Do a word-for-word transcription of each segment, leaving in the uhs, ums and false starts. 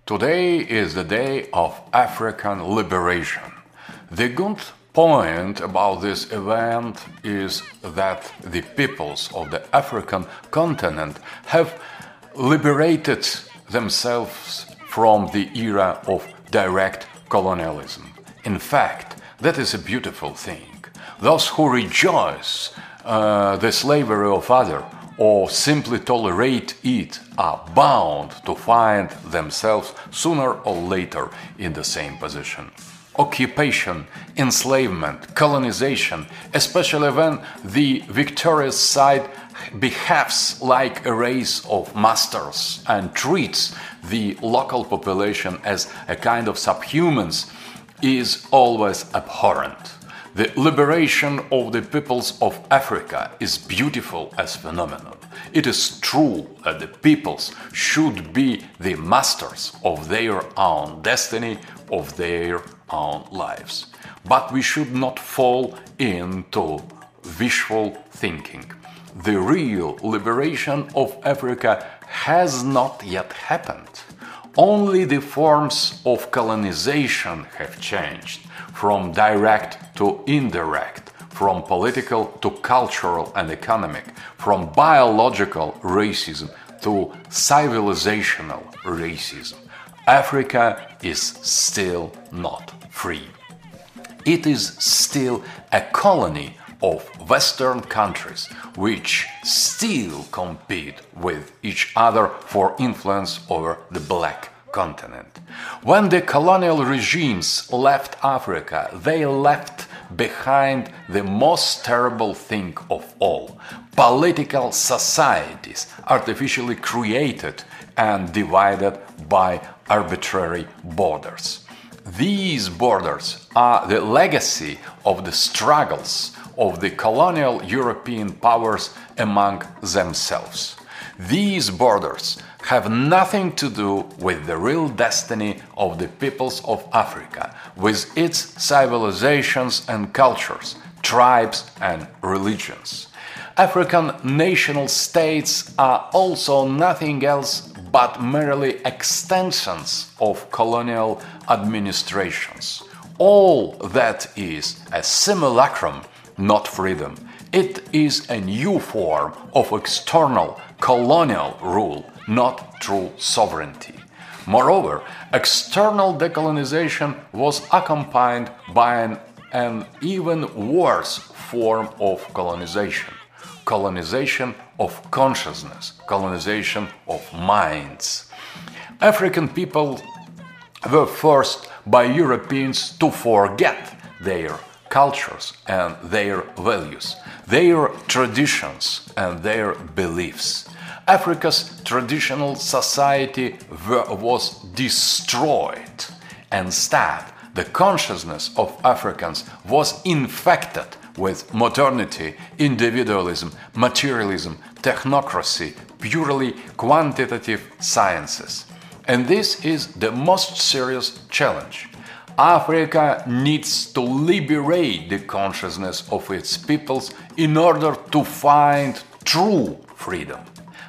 Today is the day of African liberation. The good point about this event is that the peoples of the African continent have liberated themselves from the era of direct colonialism. In fact, that is a beautiful thing. Those who rejoice uh, the slavery of others or simply tolerate it are bound to find themselves sooner or later in the same position. Occupation, enslavement, colonization, especially when the victorious side behaves like a race of masters and treats the local population as a kind of subhumans, is always abhorrent. The liberation of the peoples of Africa is beautiful as phenomenon. It is true that the peoples should be the masters of their own destiny, of their own lives. But we should not fall into wishful thinking. The real liberation of Africa has not yet happened. Only the forms of colonization have changed, from direct to indirect, from political to cultural and economic, from biological racism to civilizational racism. Africa is still not free. It is still a colony of Western countries which still compete with each other for influence over the Black continent. When the colonial regimes left Africa, they left behind the most terrible thing of all: political societies artificially created and divided by arbitrary borders. These borders are the legacy of the struggles of the colonial European powers among themselves. These borders have nothing to do with the real destiny of the peoples of Africa, with its civilizations and cultures, tribes and religions. African national states are also nothing else but merely extensions of colonial administrations. All that is a simulacrum, not freedom. It is a new form of external colonial rule, not true sovereignty. Moreover, external decolonization was accompanied by an, an even worse form of colonization. Colonization of consciousness, colonization of minds. African people were forced by Europeans to forget their cultures and their values, their traditions and their beliefs. Africa's traditional society was destroyed. Instead, the consciousness of Africans was infected with modernity, individualism, materialism, technocracy, purely quantitative sciences. And this is the most serious challenge. Africa needs to liberate the consciousness of its peoples in order to find true freedom.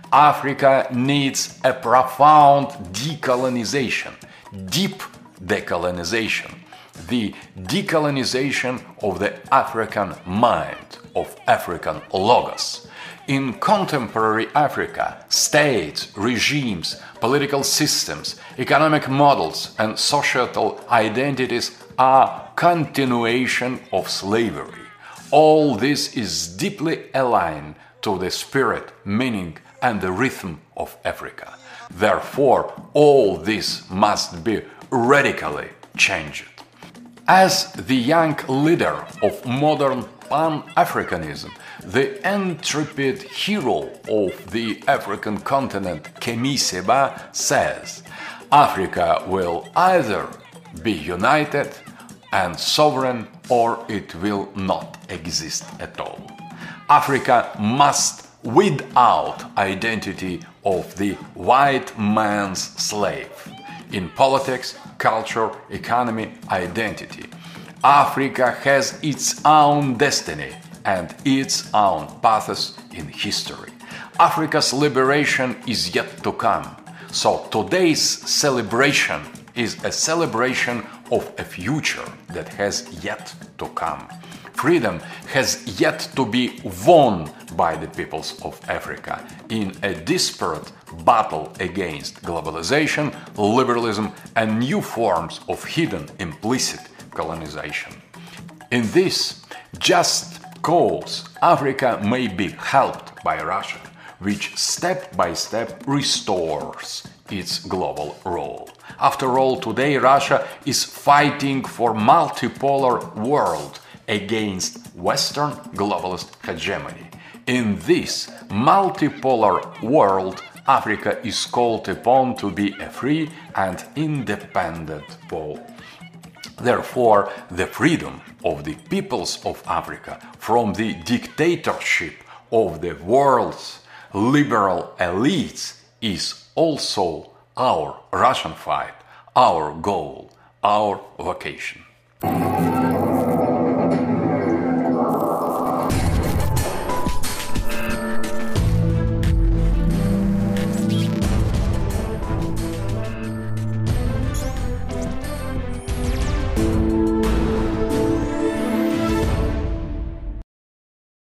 Africa needs a profound decolonization, deep decolonization, the decolonization of the African mind, of African logos. In contemporary Africa, states, regimes, political systems, economic models, and societal identities are continuation of slavery. All this is deeply aligned to the spirit, meaning, and the rhythm of Africa. Therefore, all this must be radically changed. As the young leader of modern Pan-Africanism, the intrepid hero of the African continent, Kemi Seba, says, Africa will either be united and sovereign, or it will not exist at all. Africa must weed out identity of the white man's slave in politics, culture, economy, identity. Africa has its own destiny and its own paths in history. Africa's liberation is yet to come. So today's celebration is a celebration of a future that has yet to come. Freedom has yet to be won by the peoples of Africa in a desperate battle against globalization, liberalism, and new forms of hidden implicit colonization. In this just cause, Africa may be helped by Russia, which step by step restores its global role. After all, today Russia is fighting for multipolar world against Western globalist hegemony. In this multipolar world, Africa is called upon to be a free and independent pole. Therefore, the freedom of the peoples of Africa from the dictatorship of the world's liberal elites is also our Russian fight, our goal, our vocation.